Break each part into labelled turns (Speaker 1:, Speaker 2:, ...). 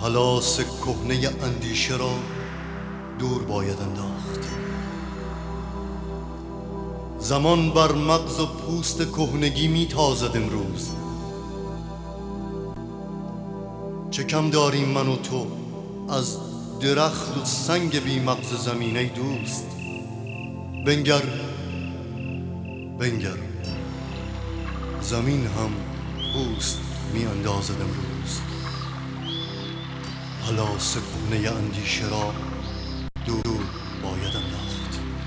Speaker 1: پلاس کهنه اندیشه را دور باید انداخت. زمان بر مغز و پوست کهنگی میتازد امروز. چه کم داریم من و تو از درخت و سنگ بی مغز زمینه دوست. بنگر بنگر، زمین هم پوست می اندازد امروز. پلاس کهنه اندیشه را دور باید انداخت.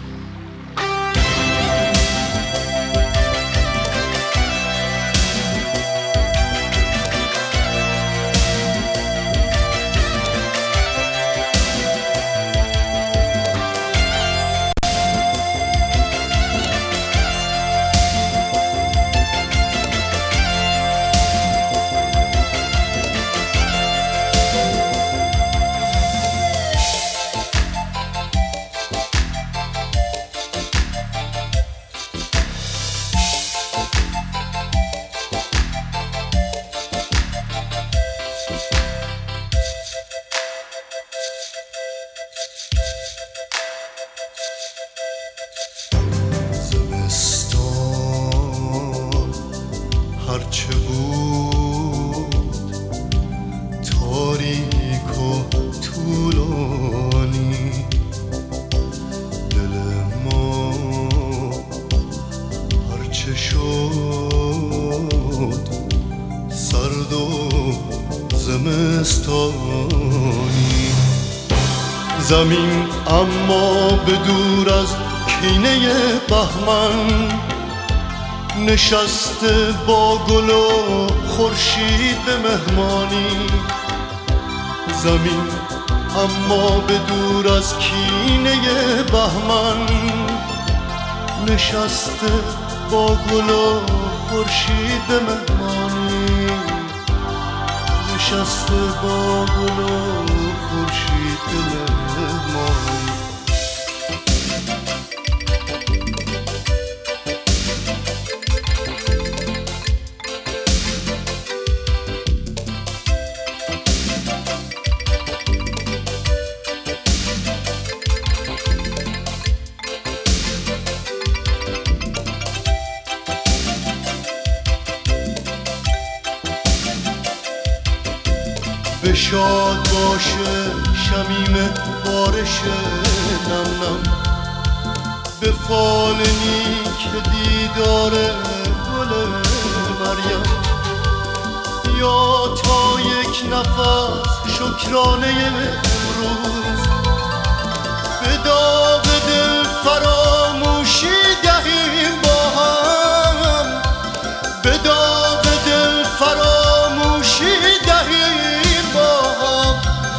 Speaker 1: هرچه بود تاریک و طولانی، دل ما هرچه شد سرد و زمستانی. زمین اما به دور از کینه بهمن نشسته با گل و خورشید به مهمانی. زمین اما به دور از کینه بهمن نشسته با گل و خورشید به مهمانی. نشسته با گل و خورشید به مهمانی. بشاد باشه شمیم بارش نم نم، به فال نیک دیدار گل مریم. یا تا یک نفس شکرانه امروز به داغ دل فراموشی دهیم با هم. به داغ دل فراموشی دهیم با هم.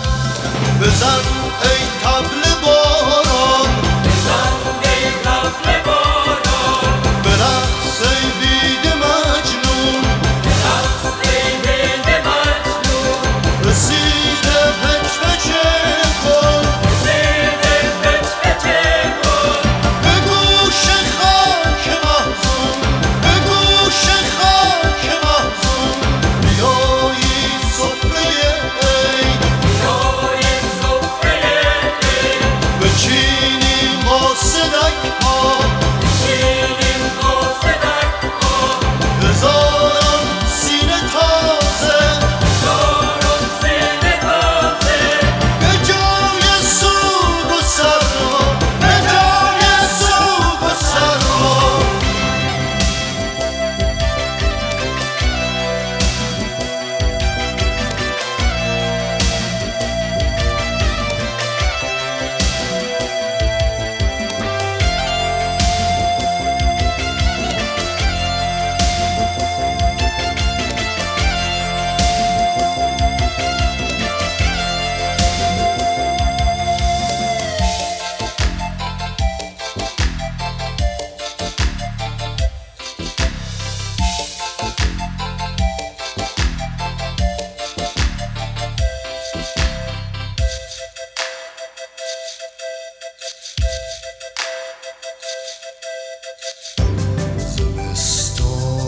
Speaker 1: بزن ای طبل باران،
Speaker 2: بزن ای طبل باران،
Speaker 1: برقص ای بید مجنون،
Speaker 2: برقص ای بید مجنون.
Speaker 1: رسیده پچ‌پچه کن،
Speaker 2: رسیده پچ‌پچه کن.
Speaker 1: به گوش خاک محزون، به گوش خاک محزون. بیایی سفره عید،
Speaker 2: بیایی سفره عید.
Speaker 1: بچینیم با صدک‌ها،
Speaker 2: بچینیم با صدک‌ها.
Speaker 1: هزاران سینه تازه،
Speaker 2: هزاران سینه تازه.
Speaker 1: به جای سوگ و سرما، به جای سوگ و سرما.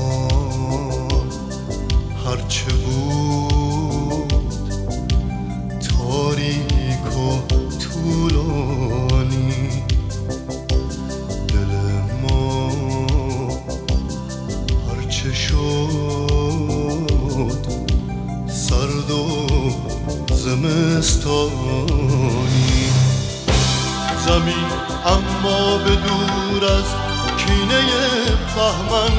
Speaker 1: زمستان هرچه بود بوستانی. زمین اما به دور از کینه بهمن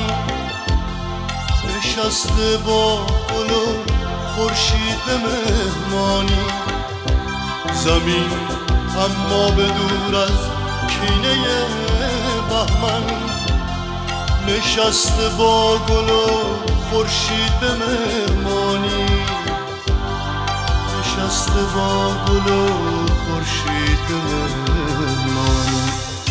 Speaker 1: نشسته با گل و خورشید به مهمانی. زمین اما به دور از کینه بهمن نشسته با گل و خورشید به مهمانی. نشسته با گل و خورشید به مهمانی.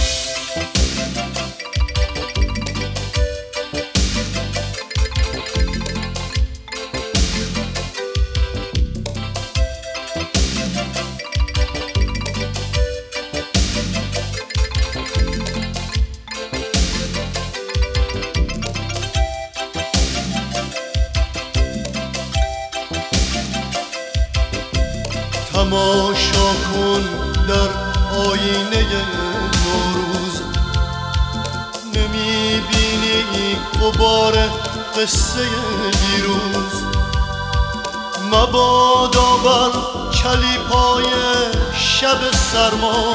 Speaker 1: تماشا کن در آینه نوروز، نمیبینی غبار قصه دیروز. مبادا بر چلیپای شب سرما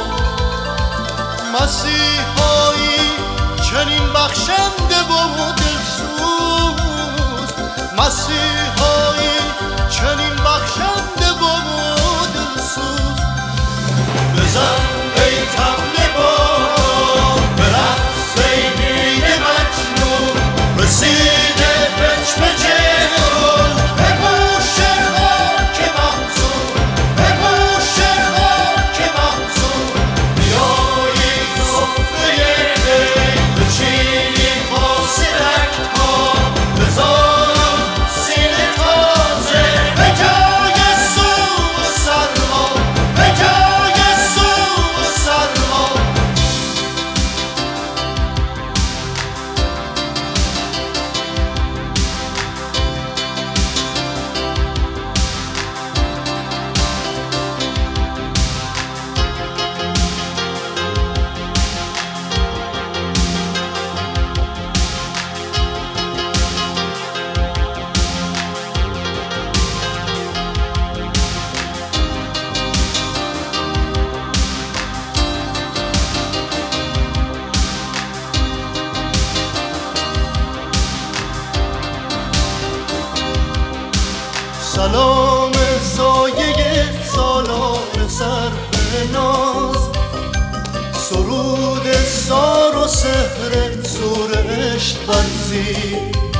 Speaker 1: مسیحایی چنین بخشنده و دلسوز. مسیحایی چنین بخشنده و دلسوز. بزن ای طبل باد به رقص ای بید مجنون، رسیده بچ گل به گوش خاک محزون، به گوش خاک محزون. بیایی سفره عید بچینیم با سرک‌ها، بذارم سینه تازه به جای سوز و سرما، به جای سوز و سرما. سلام سایه سالار سر به ناز، سرود سار و سحر سور عشق ورزی.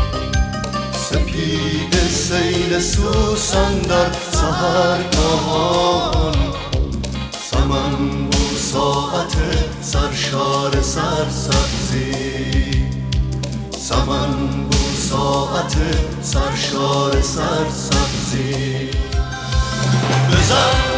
Speaker 1: سپید سیل سوسن در سحرگاهان، سمن و ساعت سرشار سرسبزی. سمن و ساعت سرشار سرسبزی. بزن